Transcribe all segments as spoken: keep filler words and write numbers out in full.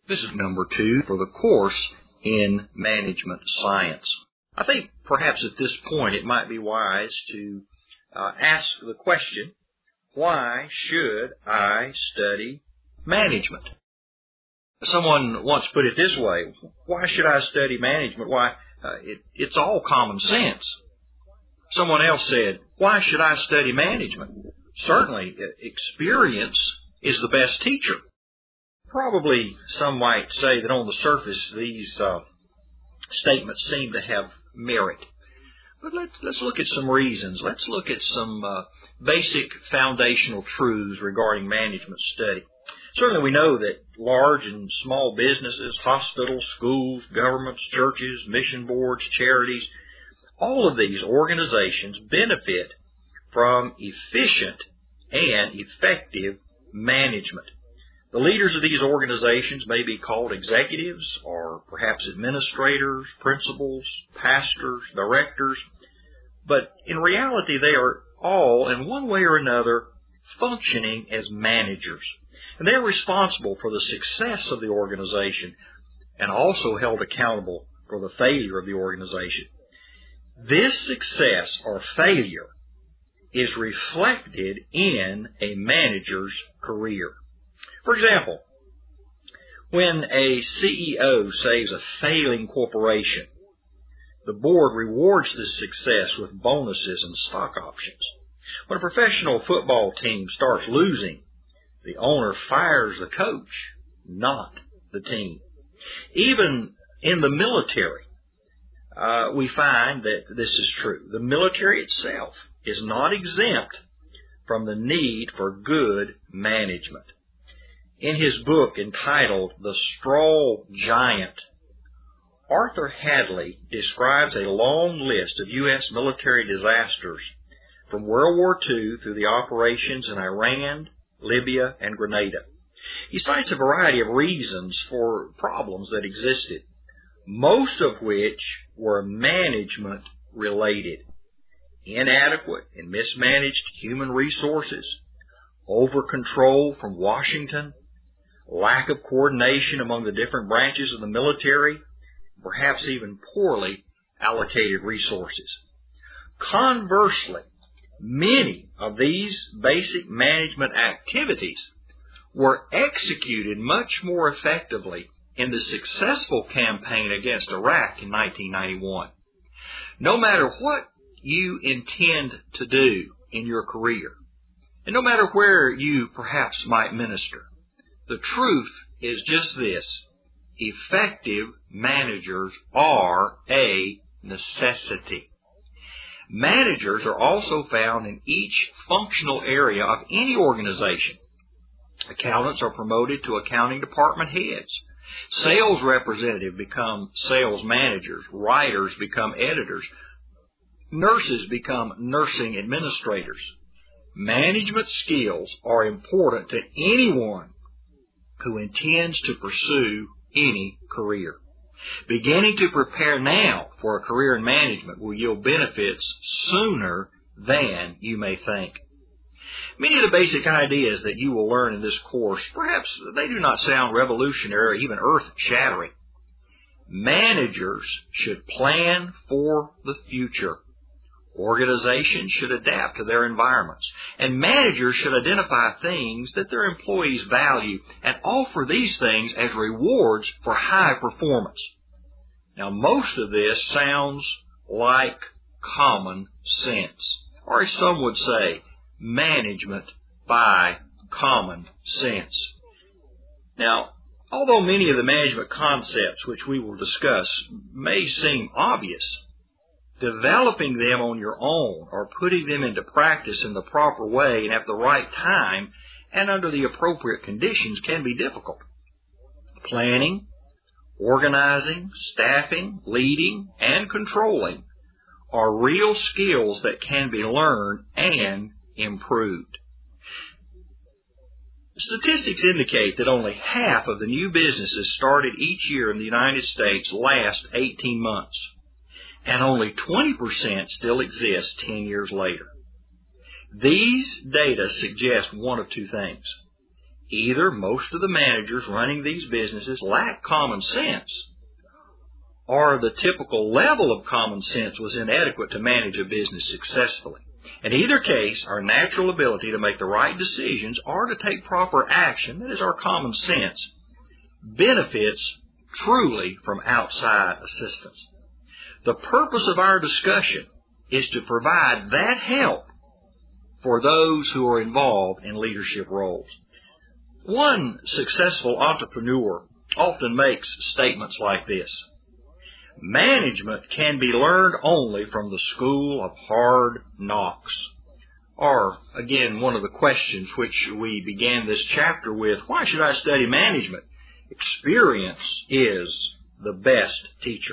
This is number two for the course in management science. I think perhaps at this point it might be wise to uh, ask the question, why should I study management? Someone once put it this way, why should I study management? Why, uh, it, it's all common sense. Someone else said, why should I study management? Certainly, experience is the best teacher. Probably some might say that on the surface these uh, statements seem to have merit. But let's, let's look at some reasons. Let's look at some uh, basic foundational truths regarding management study. Certainly we know that large and small businesses, hospitals, schools, governments, churches, mission boards, charities, all of these organizations benefit from efficient and effective management. The leaders of these organizations may be called executives or perhaps administrators, principals, pastors, directors, but in reality they are all, in one way or another, functioning as managers. And they're responsible for the success of the organization and also held accountable for the failure of the organization. This success or failure is reflected in a manager's career. For example, when a C E O saves a failing corporation, the board rewards this success with bonuses and stock options. When a professional football team starts losing, the owner fires the coach, not the team. Even in the military, uh, we find that this is true. The military itself is not exempt from the need for good management. In his book entitled The Straw Giant, Arthur Hadley describes a long list of U S military disasters from World War Two through the operations in Iran, Libya, and Grenada. He cites a variety of reasons for problems that existed, most of which were management related. Inadequate and mismanaged human resources, over control from Washington, lack of coordination among the different branches of the military, perhaps even poorly allocated resources. Conversely, many of these basic management activities were executed much more effectively in the successful campaign against Iraq in nineteen ninety-one. No matter what you intend to do in your career, and no matter where you perhaps might minister, the truth is just this: effective managers are a necessity. Managers are also found in each functional area of any organization. Accountants are promoted to accounting department heads. Sales representatives become sales managers. Writers become editors. Nurses become nursing administrators. Management skills are important to anyone who intends to pursue any career. Beginning to prepare now for a career in management will yield benefits sooner than you may think. Many of the basic ideas that you will learn in this course, perhaps they do not sound revolutionary or even earth-shattering. Managers should plan for the future. Organizations should adapt to their environments, and managers should identify things that their employees value and offer these things as rewards for high performance. Now, most of this sounds like common sense, or as some would say, management by common sense. Now, although many of the management concepts which we will discuss may seem obvious, developing them on your own or putting them into practice in the proper way and at the right time and under the appropriate conditions can be difficult. Planning, organizing, staffing, leading, and controlling are real skills that can be learned and improved. Statistics indicate that only half of the new businesses started each year in the United States last eighteen months. And only twenty percent still exist ten years later. These data suggest one of two things. Either most of the managers running these businesses lack common sense, or the typical level of common sense was inadequate to manage a business successfully. In either case, our natural ability to make the right decisions or to take proper action, that is our common sense, benefits truly from outside assistance. The purpose of our discussion is to provide that help for those who are involved in leadership roles. One successful entrepreneur often makes statements like this: management can be learned only from the school of hard knocks. Or, again, one of the questions which we began this chapter with, why should I study management? Experience is the best teacher.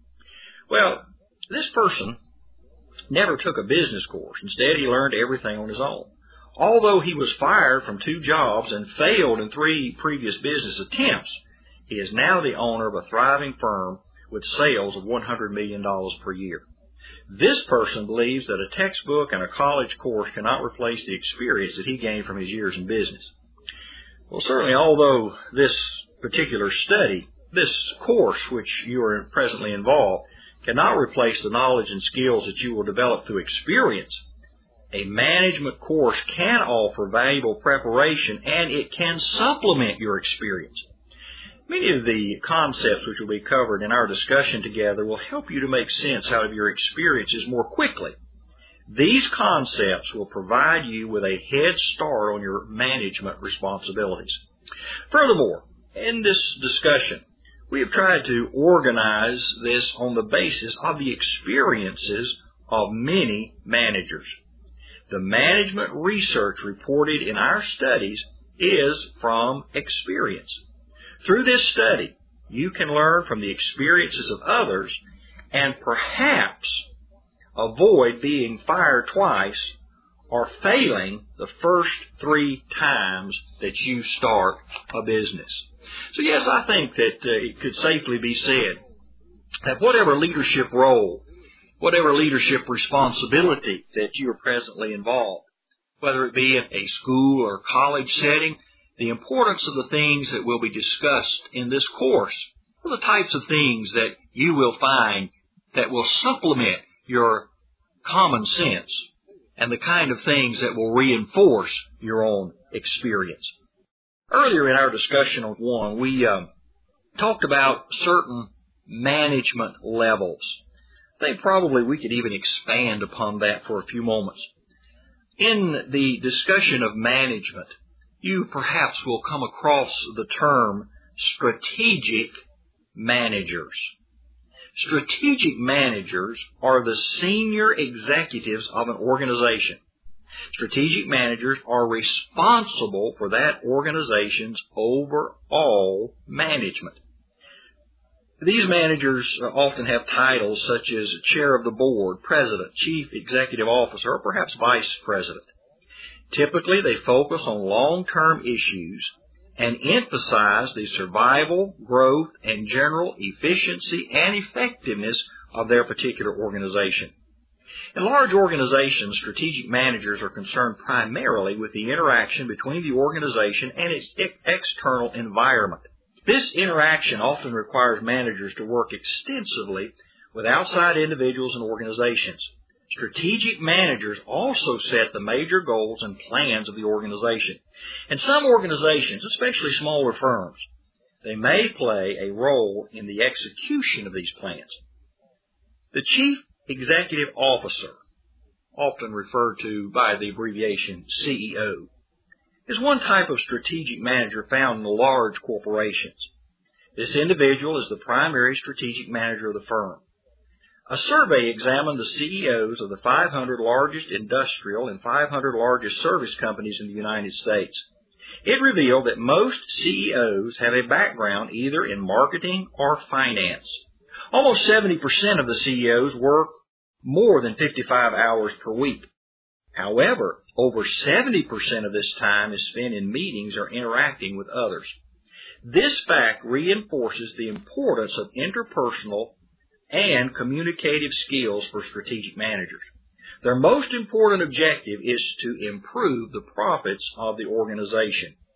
Well, this person never took a business course. Instead, he learned everything on his own. Although he was fired from two jobs and failed in three previous business attempts, he is now the owner of a thriving firm with sales of one hundred million dollars per year. This person believes that a textbook and a college course cannot replace the experience that he gained from his years in business. Well, certainly, although this particular study, this course which you are presently involved, cannot replace the knowledge and skills that you will develop through experience, a management course can offer valuable preparation, and it can supplement your experience. Many of the concepts which will be covered in our discussion together will help you to make sense out of your experiences more quickly. These concepts will provide you with a head start on your management responsibilities. Furthermore, in this discussion, we have tried to organize this on the basis of the experiences of many managers. The management research reported in our studies is from experience. Through this study, you can learn from the experiences of others and perhaps avoid being fired twice or failing the first three times that you start a business. So yes, I think that uh, it could safely be said that whatever leadership role, whatever leadership responsibility that you are presently involved, whether it be in a school or college setting, the importance of the things that will be discussed in this course are the types of things that you will find that will supplement your common sense and the kind of things that will reinforce your own experience. Earlier in our discussion on one, we um, talked about certain management levels. I think probably we could even expand upon that for a few moments. In the discussion of management, you perhaps will come across the term strategic managers. Strategic managers are the senior executives of an organization. Strategic managers are responsible for that organization's overall management. These managers often have titles such as chair of the board, president, chief executive officer, or perhaps vice president. Typically, they focus on long-term issues and emphasize the survival, growth, and general efficiency and effectiveness of their particular organization. In large organizations, strategic managers are concerned primarily with the interaction between the organization and its external environment. This interaction often requires managers to work extensively with outside individuals and organizations. Strategic managers also set the major goals and plans of the organization. In some organizations, especially smaller firms, they may play a role in the execution of these plans. The chief executive officer, often referred to by the abbreviation C E O, is one type of strategic manager found in the large corporations. This individual is the primary strategic manager of the firm. A survey examined the C E Os of the five hundred largest industrial and five hundred largest service companies in the United States. It revealed that most C E Os have a background either in marketing or finance. Almost seventy percent of the C E Os work more than fifty-five hours per week. However, over seventy percent of this time is spent in meetings or interacting with others. This fact reinforces the importance of interpersonal and communicative skills for strategic managers. Their most important objective is to improve the profits of the organization.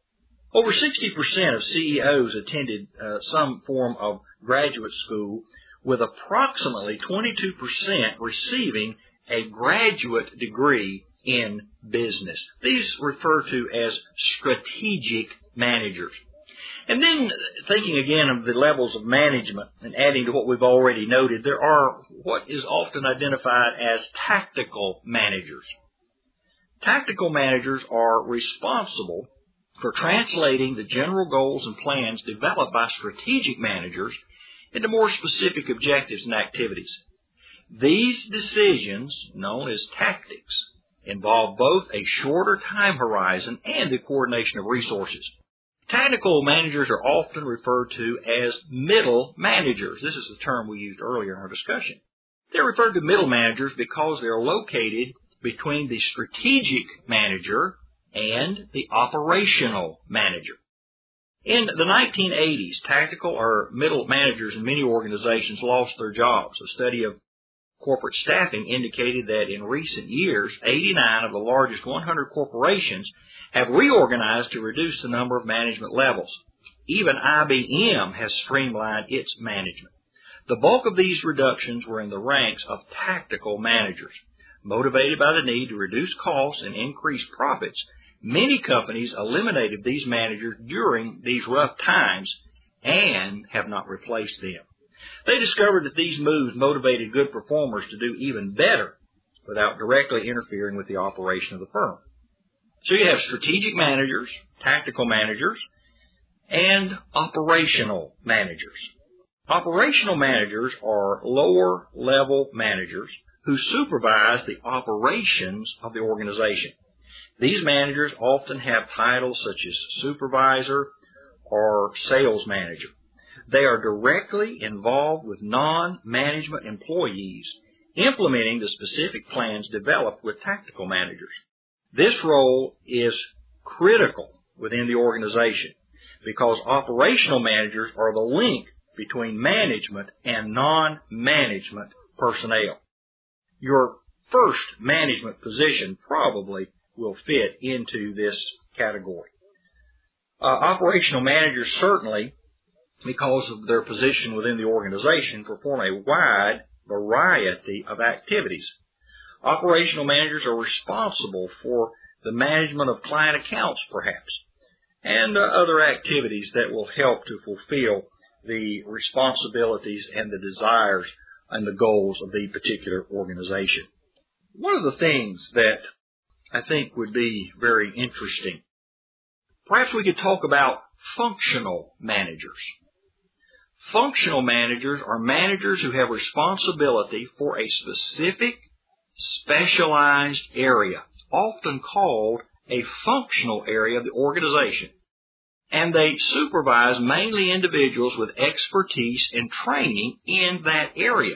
Over sixty percent of C E Os attended uh, some form of graduate school, with approximately twenty-two percent receiving a graduate degree in business. These refer to as strategic managers. And then thinking again of the levels of management and adding to what we've already noted, there are what is often identified as tactical managers. Tactical managers are responsible for translating the general goals and plans developed by strategic managers into more specific objectives and activities. These decisions, known as tactics, involve both a shorter time horizon and the coordination of resources. Tactical managers are often referred to as middle managers. This is the term we used earlier in our discussion. They're referred to middle managers because they're located between the strategic manager and the operational manager. In the nineteen eighties, tactical or middle managers in many organizations lost their jobs. A study of corporate staffing indicated that in recent years, eighty-nine of the largest one hundred corporations have reorganized to reduce the number of management levels. Even I B M has streamlined its management. The bulk of these reductions were in the ranks of tactical managers. Motivated by the need to reduce costs and increase profits, many companies eliminated these managers during these rough times and have not replaced them. They discovered that these moves motivated good performers to do even better without directly interfering with the operation of the firm. So you have strategic managers, tactical managers, and operational managers. Operational managers are lower-level managers who supervise the operations of the organization. These managers often have titles such as supervisor or sales manager. They are directly involved with non-management employees, implementing the specific plans developed with tactical managers. This role is critical within the organization because operational managers are the link between management and non-management personnel. Your first management position probably will fit into this category. Uh, operational managers certainly, because of their position within the organization, perform a wide variety of activities. Operational managers are responsible for the management of client accounts, perhaps, and uh, other activities that will help to fulfill the responsibilities and the desires and the goals of the particular organization. One of the things that I think would be very interesting, perhaps we could talk about functional managers. Functional managers are managers who have responsibility for a specific, specialized area, often called a functional area of the organization. And they supervise mainly individuals with expertise and training in that area.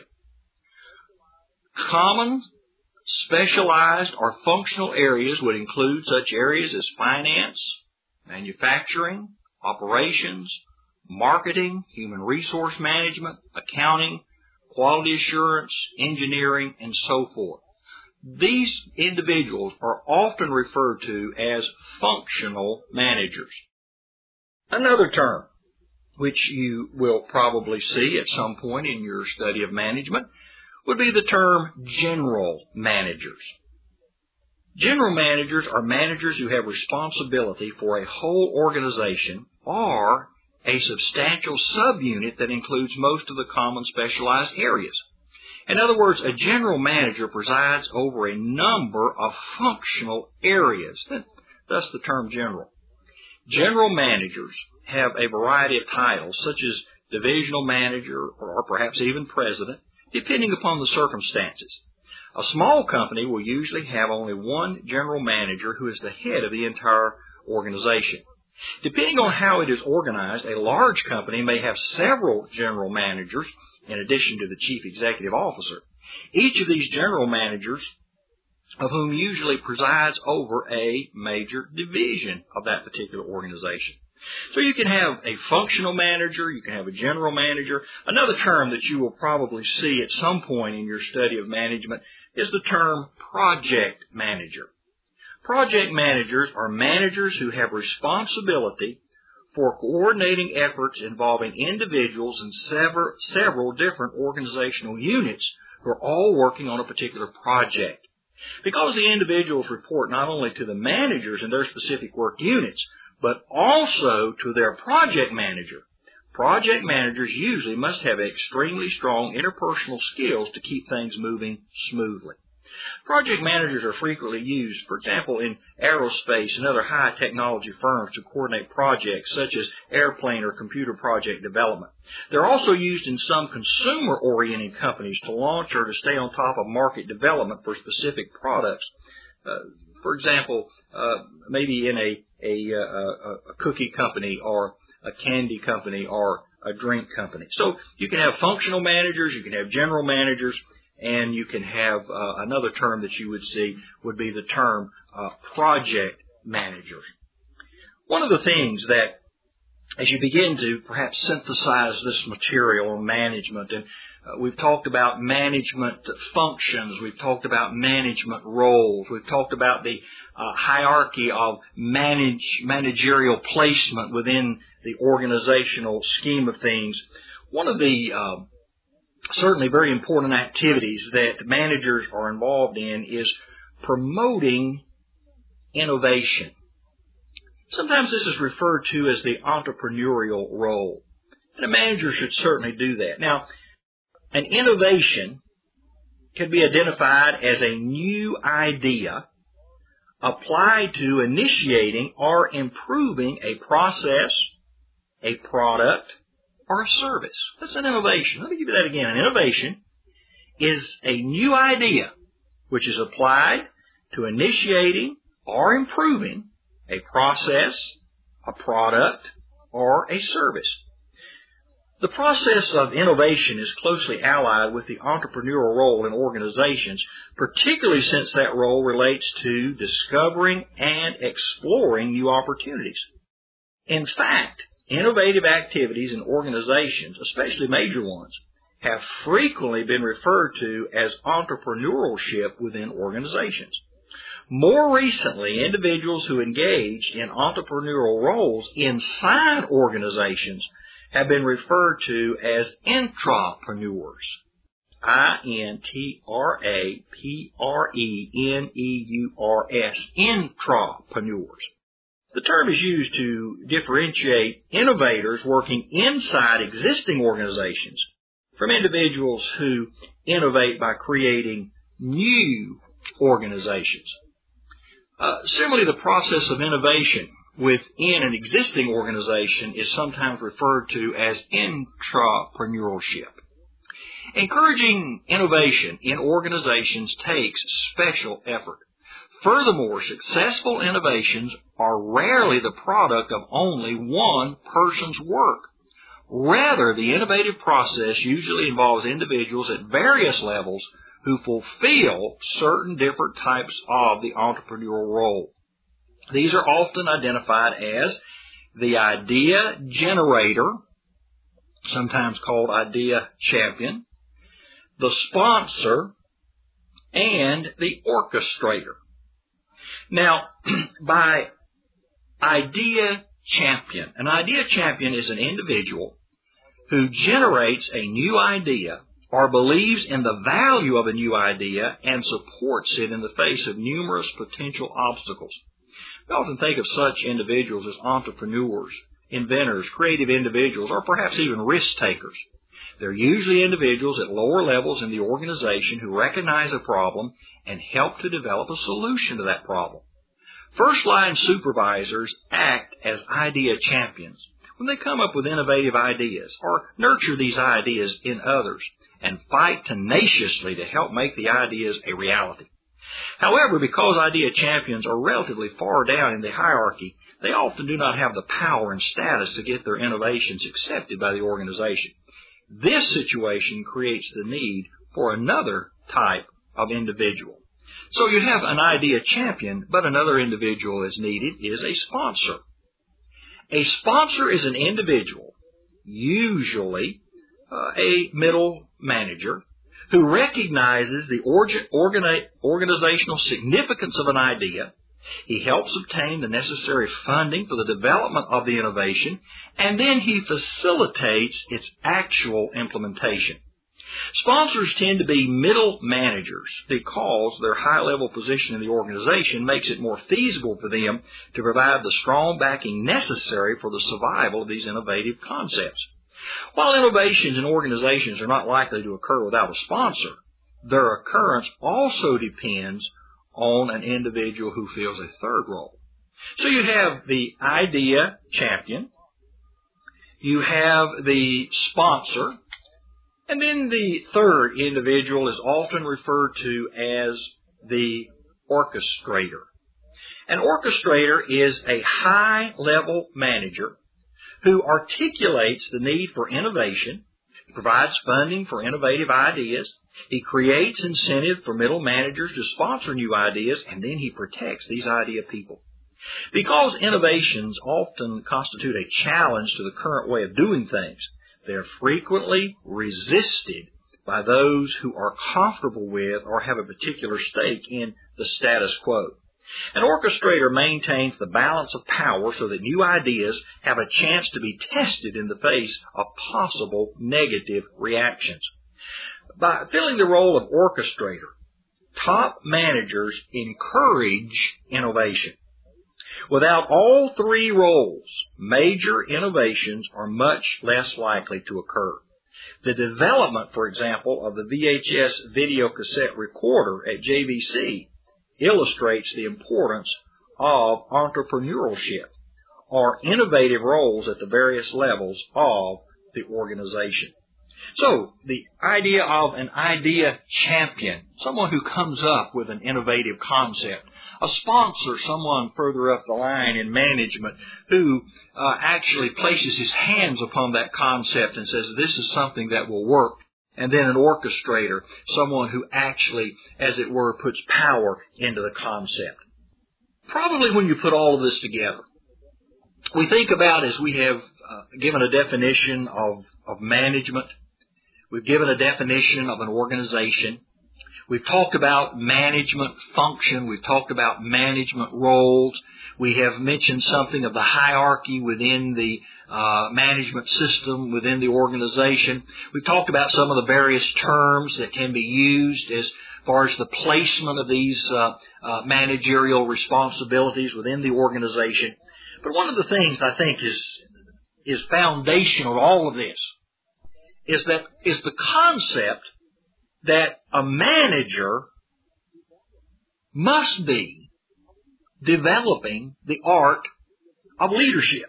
Common, specialized, or functional areas would include such areas as finance, manufacturing, operations, marketing, human resource management, accounting, quality assurance, engineering, and so forth. These individuals are often referred to as functional managers. Another term, which you will probably see at some point in your study of management, would be the term general managers. General managers are managers who have responsibility for a whole organization or a substantial subunit that includes most of the common specialized areas. In other words, a general manager presides over a number of functional areas, thus the term general. General managers have a variety of titles, such as divisional manager or perhaps even president, depending upon the circumstances. A small company will usually have only one general manager who is the head of the entire organization. Depending on how it is organized, a large company may have several general managers in addition to the chief executive officer. Each of these general managers, of whom usually presides over a major division of that particular organization. So you can have a functional manager, you can have a general manager. Another term that you will probably see at some point in your study of management is the term project manager. Project managers are managers who have responsibility for coordinating efforts involving individuals and sever, several different organizational units who are all working on a particular project. Because the individuals report not only to the managers in their specific work units, but also to their project manager. Project managers usually must have extremely strong interpersonal skills to keep things moving smoothly. Project managers are frequently used, for example, in aerospace and other high-technology firms to coordinate projects such as airplane or computer project development. They're also used in some consumer-oriented companies to launch or to stay on top of market development for specific products. Uh, for example, uh, maybe in a, a, a, a cookie company or a candy company or a drink company. So you can have functional managers, you can have general managers, and you can have uh, another term that you would see would be the term uh, project managers. One of the things that, as you begin to perhaps synthesize this material on management, and uh, we've talked about management functions, we've talked about management roles, we've talked about the uh, hierarchy of manage, managerial placement within the organizational scheme of things. One of the uh, certainly very important activities that managers are involved in is promoting innovation. Sometimes this is referred to as the entrepreneurial role, and a manager should certainly do that. Now, an innovation can be identified as a new idea applied to initiating or improving a process, a product, or a service. That's an innovation. Let me give you that again. An innovation is a new idea which is applied to initiating or improving a process, a product, or a service. The process of innovation is closely allied with the entrepreneurial role in organizations, particularly since that role relates to discovering and exploring new opportunities. In fact, innovative activities in organizations, especially major ones, have frequently been referred to as entrepreneurship within organizations. More recently, individuals who engaged in entrepreneurial roles inside organizations have been referred to as intrapreneurs. I N T R A P R E N E U R S, intrapreneurs. The term is used to differentiate innovators working inside existing organizations from individuals who innovate by creating new organizations. Uh, similarly, the process of innovation within an existing organization is sometimes referred to as intrapreneurship. Encouraging innovation in organizations takes special effort. Furthermore, successful innovations are rarely the product of only one person's work. Rather, the innovative process usually involves individuals at various levels who fulfill certain different types of the entrepreneurial role. These are often identified as the idea generator, sometimes called idea champion, the sponsor, and the orchestrator. Now, by idea champion, an idea champion is an individual who generates a new idea or believes in the value of a new idea and supports it in the face of numerous potential obstacles. We often think of such individuals as entrepreneurs, inventors, creative individuals, or perhaps even risk takers. They're usually individuals at lower levels in the organization who recognize a problem and help to develop a solution to that problem. First-line supervisors act as idea champions when they come up with innovative ideas or nurture these ideas in others and fight tenaciously to help make the ideas a reality. However, because idea champions are relatively far down in the hierarchy, they often do not have the power and status to get their innovations accepted by the organization. This situation creates the need for another type of individual. So you have an idea champion, but another individual is needed, is a sponsor. A sponsor is an individual, usually uh, a middle manager, who recognizes the orga- organi- organizational significance of an idea He helps obtain the necessary funding for the development of the innovation, and then he facilitates its actual implementation. Sponsors tend to be middle managers because their high-level position in the organization makes it more feasible for them to provide the strong backing necessary for the survival of these innovative concepts. While innovations in organizations are not likely to occur without a sponsor, their occurrence also depends on an individual who fills a third role. So you have the idea champion, you have the sponsor, and then the third individual is often referred to as the orchestrator. An orchestrator is a high-level manager who articulates the need for innovation, provides funding for innovative ideas, he creates incentive for middle managers to sponsor new ideas, and then he protects these idea people. Because innovations often constitute a challenge to the current way of doing things, they're frequently resisted by those who are comfortable with or have a particular stake in the status quo. An orchestrator maintains the balance of power so that new ideas have a chance to be tested in the face of possible negative reactions. By filling the role of orchestrator, top managers encourage innovation. Without all three roles, major innovations are much less likely to occur. The development, for example, of the V H S video cassette recorder at J V C illustrates the importance of entrepreneurship or innovative roles at the various levels of the organization. So, the idea of an idea champion, someone who comes up with an innovative concept. A sponsor, someone further up the line in management who uh, actually places his hands upon that concept and says, this is something that will work. And then an orchestrator, someone who actually, as it were, puts power into the concept. Probably when you put all of this together, we think about, as we have uh, given a definition of, of management, we've given a definition of an organization, we've talked about management function, we've talked about management roles, we have mentioned something of the hierarchy within the uh, management system within the organization. We've talked about some of the various terms that can be used as far as the placement of these uh, uh, managerial responsibilities within the organization. But one of the things I think is is foundational to all of this is that is the concept that a manager must be developing the art of leadership.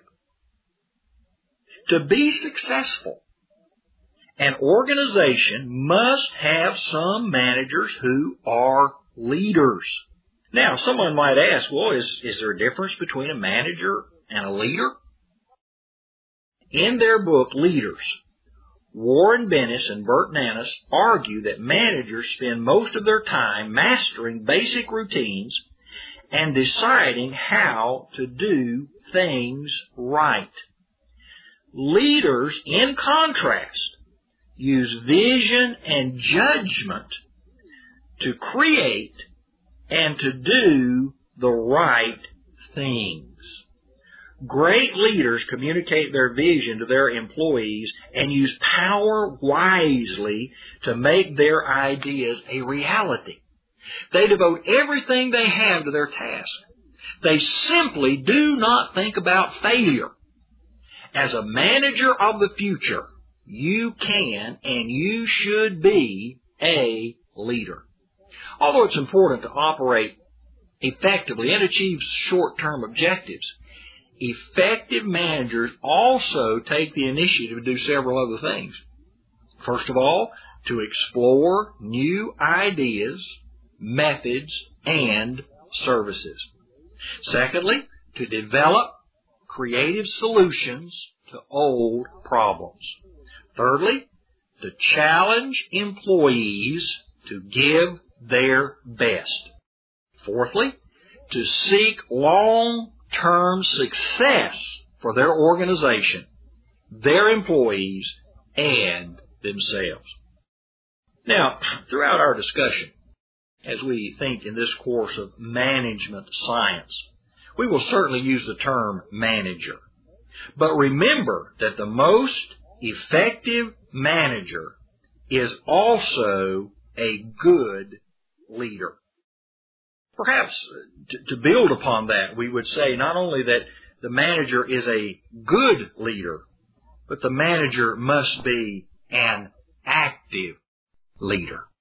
To be successful, an organization must have some managers who are leaders. Now, someone might ask, well, is, is there a difference between a manager and a leader? In their book, Leaders, Warren Bennis and Bert Nanas argue that managers spend most of their time mastering basic routines and deciding how to do things right. Leaders, in contrast, use vision and judgment to create and to do the right things. Great leaders communicate their vision to their employees and use power wisely to make their ideas a reality. They devote everything they have to their task. They simply do not think about failure. As a manager of the future, you can and you should be a leader. Although it's important to operate effectively and achieve short-term objectives, effective managers also take the initiative to do several other things. First of all, to explore new ideas, methods, and services. Secondly, to develop creative solutions to old problems. Thirdly, to challenge employees to give their best. Fourthly, to seek long-term success for their organization, their employees, and themselves. Now, throughout our discussion, as we think in this course of management science. We will certainly use the term manager. But remember that the most effective manager is also a good leader. Perhaps to, to build upon that, we would say not only that the manager is a good leader, but the manager must be an active leader.